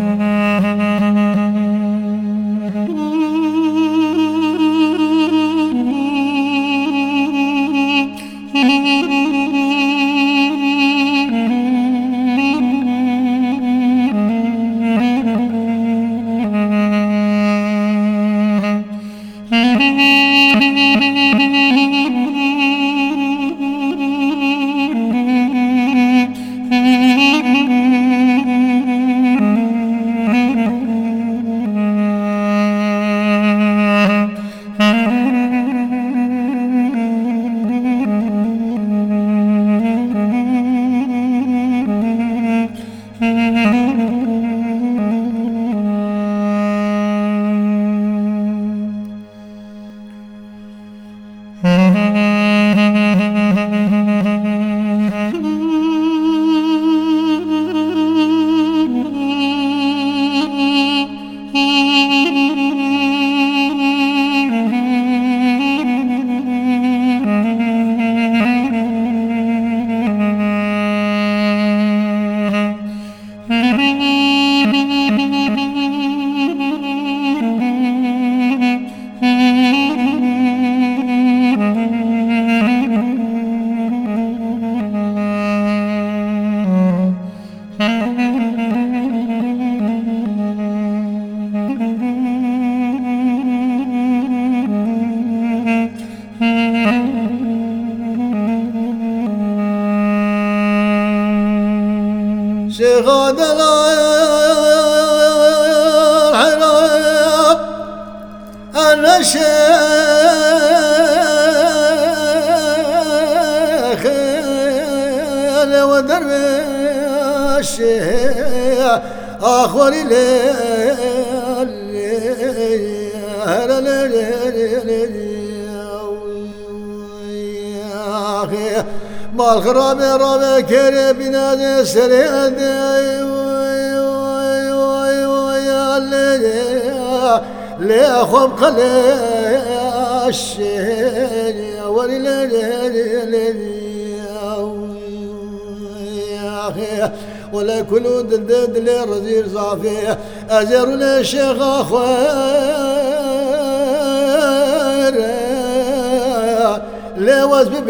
شيخ الحراب أنا شيخ ودرويش أخوري مال خرابي رابي كري بنادي سريد لي خب قلاش ولا كل دد لي رزير صافي أجر لي شيخ أخوار لي وزب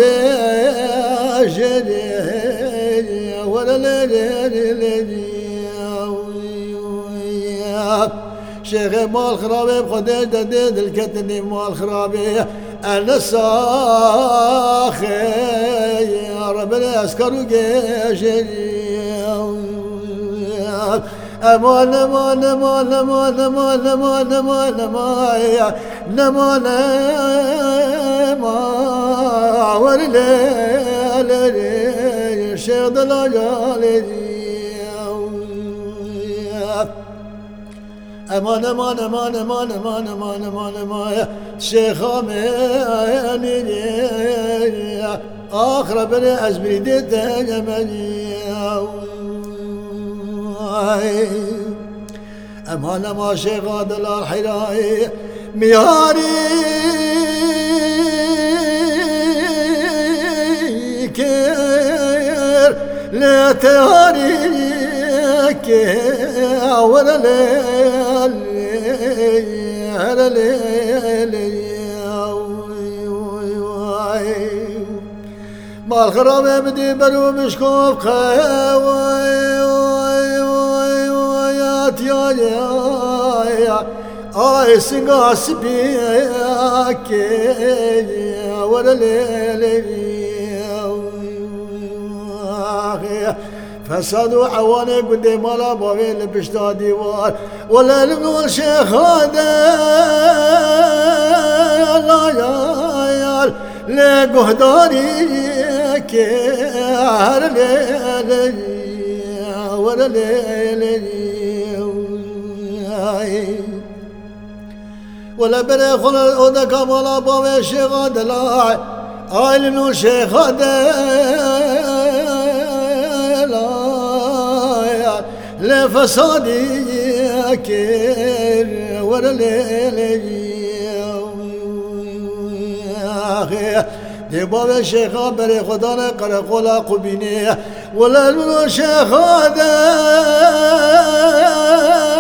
بيجري ولا لي شيخ مال خرابي بخديج دديد الكتني مال خرابي أنا صاخي يا ربنا أسكر وجيشي أمان أمان أمان أمان أمان أمان أمان أمان أمان ورلي شيخ دلالي أمان أمان أمان أمان أمان أمان أمان أمان شيخ أماني آخر بني أزبري ديتاني أماني أمان أمان شيخ عدل الحراي مياري كير لا تهاري كير ولا ما الخراب بدي برو مشكوف خوايات يا آي سنقا سبيك ولا فسادوا حواني قدي مالا بابي لبشتا ديوار ولا لنقول شيخ هذا لا يا لا قهداني كير لي ولا لي ولا بلا خل الأودا كمالا بابي شيخ هذا لا آي لنقول شيخ هذا لا فسادي كير ولا ليلي دي بابا الشيخ بري خدانا قرقولا قبيني ولا الشيخ هذا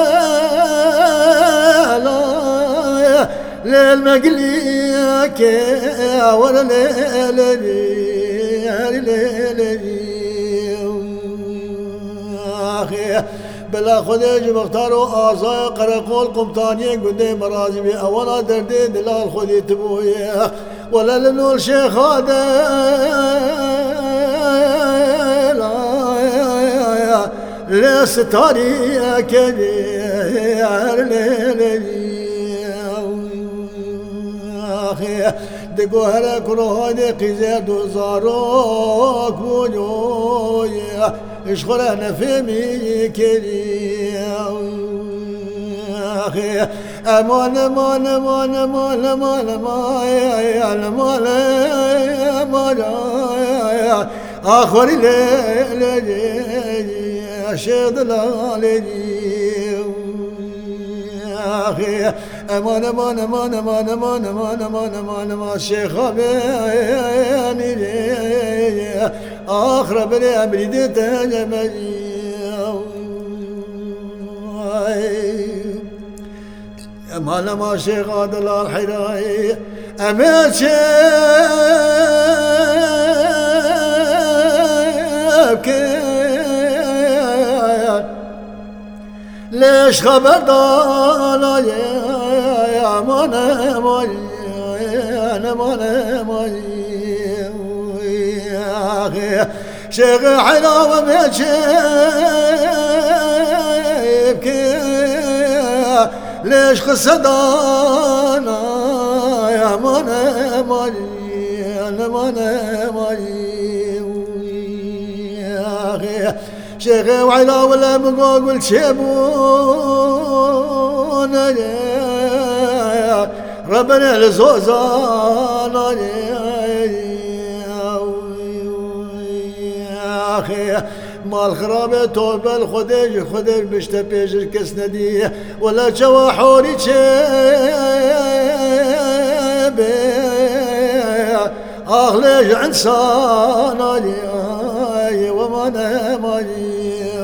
قليك ولا ليلي اخي بلا خديج مختاروا آزاي قرقول قمطاني قدي مرازبي أولا دردي دلال خدي تبويا ولا لنول شيخ هذا ليس تاريك اخي دقو هلك روحي قزاد وزاروك ونويا اشغل انا في ميكري اخي امان امان امان امان امان امان امان اخر ليلي اشهد لالي اخي امان امان امان امان امان امان امان امان امان شيخ بيني اخر بني امري تجمعي امان امان شيخ عادل الحراي امان ليش خبردانا يا مانا ماي انا مانا ماي يا اخي شيخ حلاوه بيبكي ليش خسدانا يا مانا ماي انا مانا ماي يا اخي شيخي وعلا ولا مقول شيبون ربنا لزوزانا يا اخي مال خرابه توب الخديج خديج بيش الكسندي ولا جوا حوري شيبي اغلج انسانا وما نماني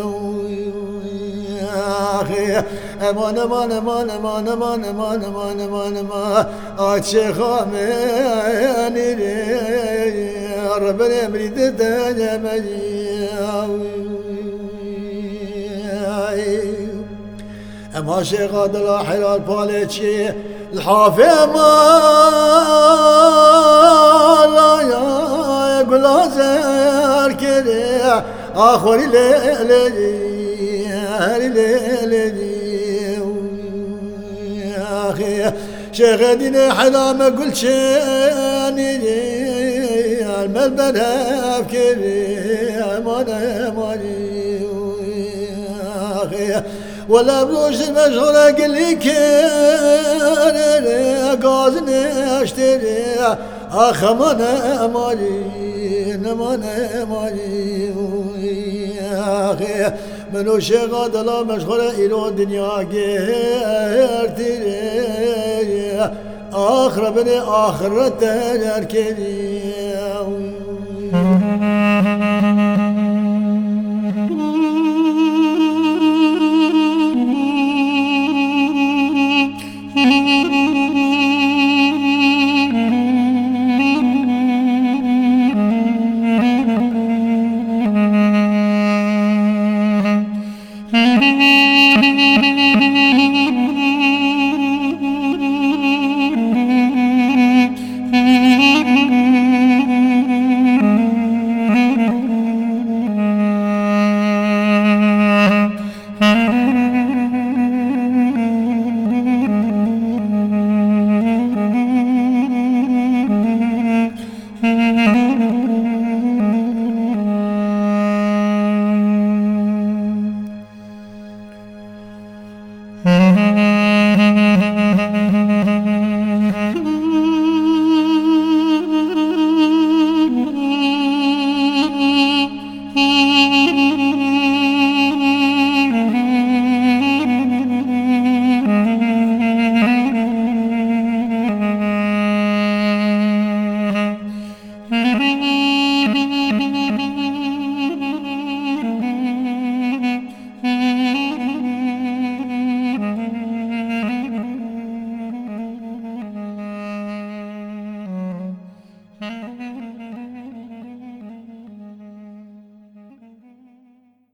اخي امان امان امان امان امان امان امان امان امان اتشيخ اماني ربنا مريد تجمعي اما شيخ هذا الحلال بالتشي الحافي ما يا بلازر كده اخوري ليلي يا اخي شيخ ديني حلا ما قلت شاني الملبن ابكي امانه مالي يا اخي ولا بلوش المشغولة قل لي كان قازني اشتري اخ امانه مالي امانه مالي يا اخي منو شغاد لا مشغولة الى دنيا قيرتي اخر بني اخرته يركني